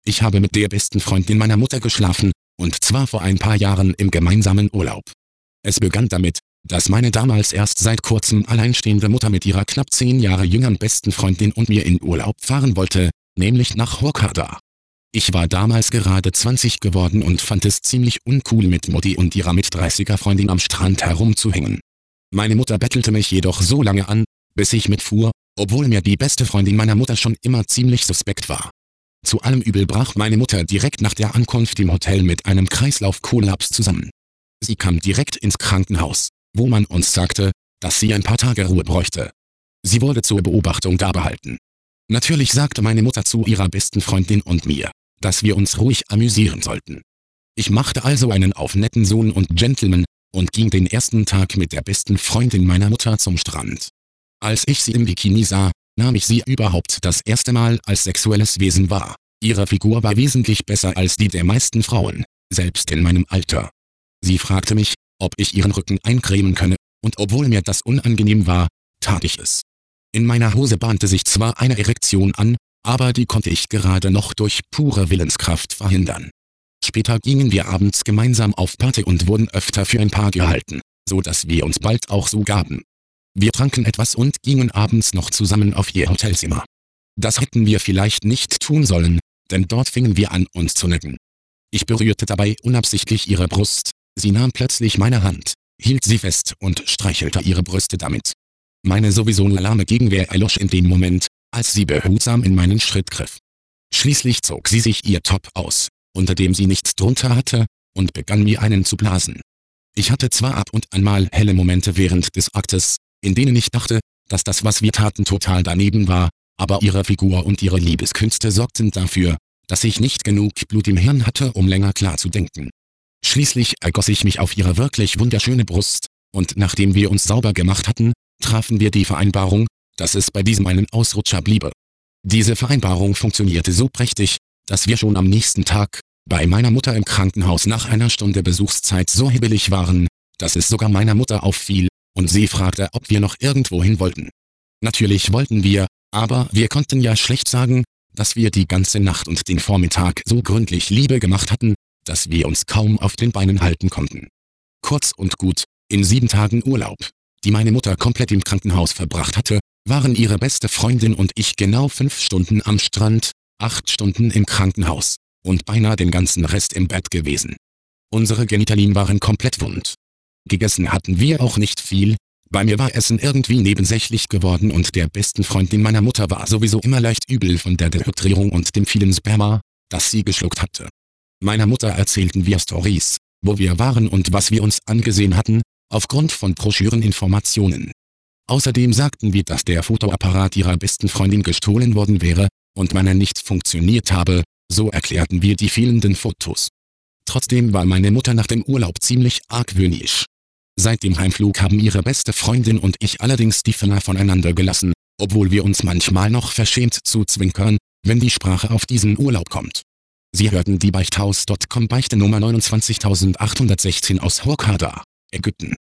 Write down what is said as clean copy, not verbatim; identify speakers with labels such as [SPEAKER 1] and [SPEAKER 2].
[SPEAKER 1] Ich habe mit der besten Freundin meiner Mutter geschlafen, und zwar vor ein paar Jahren im gemeinsamen Urlaub. Es begann damit, dass meine damals erst seit kurzem alleinstehende Mutter mit ihrer knapp 10 Jahre jüngeren besten Freundin und mir in Urlaub fahren wollte, nämlich nach Hurghada. Ich war damals gerade 20 geworden und fand es ziemlich uncool, mit Mutti und ihrer Mit-30er-Freundin am Strand herumzuhängen. Meine Mutter bettelte mich jedoch so lange an, bis ich mitfuhr, obwohl mir die beste Freundin meiner Mutter schon immer ziemlich suspekt war. Zu allem Übel brach meine Mutter direkt nach der Ankunft im Hotel mit einem Kreislaufkollaps zusammen. Sie kam direkt ins Krankenhaus, wo man uns sagte, dass sie ein paar Tage Ruhe bräuchte. Sie wurde zur Beobachtung da behalten. Natürlich sagte meine Mutter zu ihrer besten Freundin und mir, dass wir uns ruhig amüsieren sollten. Ich machte also einen auf netten Sohn und Gentleman und ging den ersten Tag mit der besten Freundin meiner Mutter zum Strand. Als ich sie im Bikini sah, nahm ich sie überhaupt das erste Mal als sexuelles Wesen wahr. Ihre Figur war wesentlich besser als die der meisten Frauen, selbst in meinem Alter. Sie fragte mich, ob ich ihren Rücken eincremen könne, und obwohl mir das unangenehm war, tat ich es. In meiner Hose bahnte sich zwar eine Erektion an, aber die konnte ich gerade noch durch pure Willenskraft verhindern. Später gingen wir abends gemeinsam auf Party und wurden öfter für ein Paar gehalten, so dass wir uns bald auch so gaben. Wir tranken etwas und gingen abends noch zusammen auf ihr Hotelzimmer. Das hätten wir vielleicht nicht tun sollen, denn dort fingen wir an, uns zu necken. Ich berührte dabei unabsichtlich ihre Brust, sie nahm plötzlich meine Hand, hielt sie fest und streichelte ihre Brüste damit. Meine sowieso lahme Gegenwehr erlosch in dem Moment, als sie behutsam in meinen Schritt griff. Schließlich zog sie sich ihr Top aus, unter dem sie nichts drunter hatte, und begann mir einen zu blasen. Ich hatte zwar ab und an mal helle Momente während des Aktes, in denen ich dachte, dass das, was wir taten, total daneben war, aber ihre Figur und ihre Liebeskünste sorgten dafür, dass ich nicht genug Blut im Hirn hatte, um länger klar zu denken. Schließlich ergoss ich mich auf ihre wirklich wunderschöne Brust, und nachdem wir uns sauber gemacht hatten, trafen wir die Vereinbarung, dass es bei diesem einen Ausrutscher bliebe. Diese Vereinbarung funktionierte so prächtig, dass wir schon am nächsten Tag, bei meiner Mutter im Krankenhaus nach einer Stunde Besuchszeit so hibbelig waren, dass es sogar meiner Mutter auffiel, und sie fragte, ob wir noch irgendwo hin wollten. Natürlich wollten wir, aber wir konnten ja schlecht sagen, dass wir die ganze Nacht und den Vormittag so gründlich Liebe gemacht hatten, dass wir uns kaum auf den Beinen halten konnten. Kurz und gut, in 7 Tagen Urlaub, die meine Mutter komplett im Krankenhaus verbracht hatte, waren ihre beste Freundin und ich genau 5 Stunden am Strand, 8 Stunden im Krankenhaus und beinahe den ganzen Rest im Bett gewesen. Unsere Genitalien waren komplett wund. Gegessen hatten wir auch nicht viel, bei mir war Essen irgendwie nebensächlich geworden und der besten Freundin meiner Mutter war sowieso immer leicht übel von der Dehydrierung und dem vielen Sperma, das sie geschluckt hatte. Meiner Mutter erzählten wir Storys, wo wir waren und was wir uns angesehen hatten, aufgrund von Broschüreninformationen. Außerdem sagten wir, dass der Fotoapparat ihrer besten Freundin gestohlen worden wäre und meiner nicht funktioniert habe, so erklärten wir die fehlenden Fotos. Trotzdem war meine Mutter nach dem Urlaub ziemlich argwöhnisch. Seit dem Heimflug haben ihre beste Freundin und ich allerdings die Finger voneinander gelassen, obwohl wir uns manchmal noch verschämt zuzwinkern, wenn die Sprache auf diesen Urlaub kommt. Sie hörten die Beichthaus.com Beichte Nummer 29816 aus Hurghada, Ägypten.